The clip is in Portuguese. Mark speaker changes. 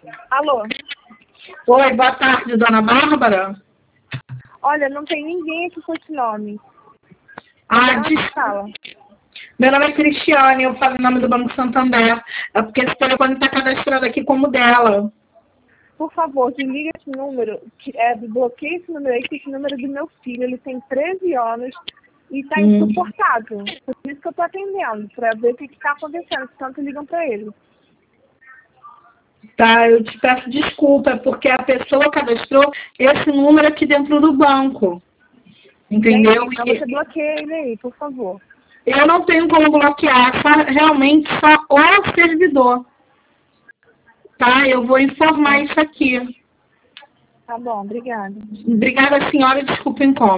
Speaker 1: Alô?
Speaker 2: Oi, boa tarde, dona Bárbara.
Speaker 1: Olha, não tem ninguém aqui com esse nome.
Speaker 2: Fala. Meu nome é Cristiane, eu falo em nome do Banco Santander. É porque esse telefone está cadastrado aqui como dela.
Speaker 1: Por favor, desliga esse número, bloqueia esse número aí, que esse número é do meu filho. Ele tem 13 anos e está insuportável. Por isso que eu estou atendendo, para ver o que está acontecendo, se tanto ligam para ele.
Speaker 2: Tá, eu te peço desculpa, porque a pessoa cadastrou esse número aqui dentro do banco. Entendeu?
Speaker 1: Então você bloqueia ele aí, por favor.
Speaker 2: Eu não tenho como bloquear, realmente só o servidor. Tá, eu vou informar isso aqui.
Speaker 1: Tá bom, obrigada.
Speaker 2: Obrigada, senhora, desculpa o incômodo.